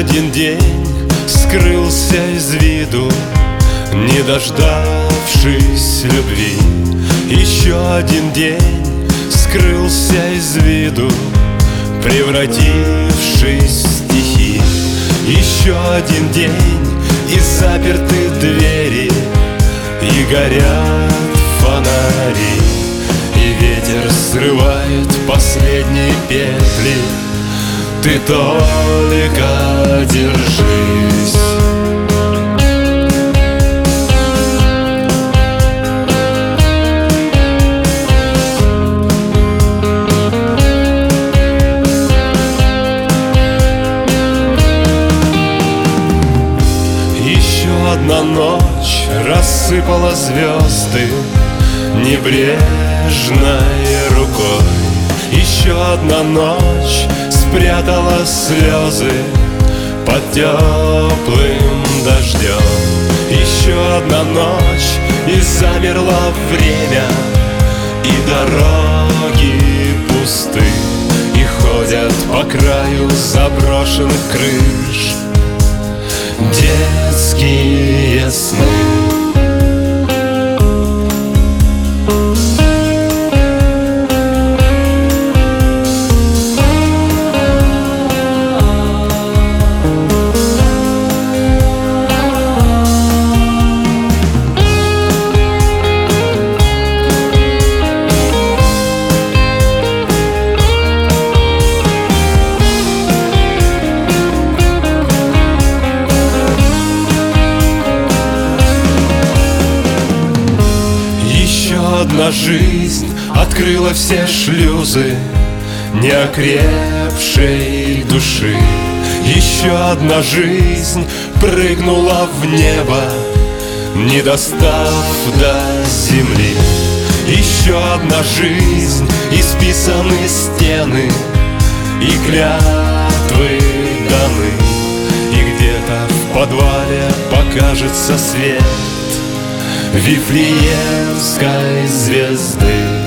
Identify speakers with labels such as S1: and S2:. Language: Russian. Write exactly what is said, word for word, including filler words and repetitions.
S1: один день скрылся из виду, не дождавшись любви. Еще один день скрылся из виду, превратившись в стихи. Еще один день, и заперты двери, и горят фонари, и ветер срывает последние петли. Ты только держись. Еще одна ночь рассыпала звезды небрежной рукой. Еще одна ночь спрятала слезы под теплым дождем. Еще одна ночь, и замерло время, и дороги пусты, и ходят по краю заброшенных крыш детские сны. Одна жизнь открыла все шлюзы неокрепшей души. Еще одна жизнь прыгнула в небо, не достав до земли. Еще одна жизнь, исписаны стены, и клятвы даны, и где-то в подвале покажется свет Вифлеемской звезды.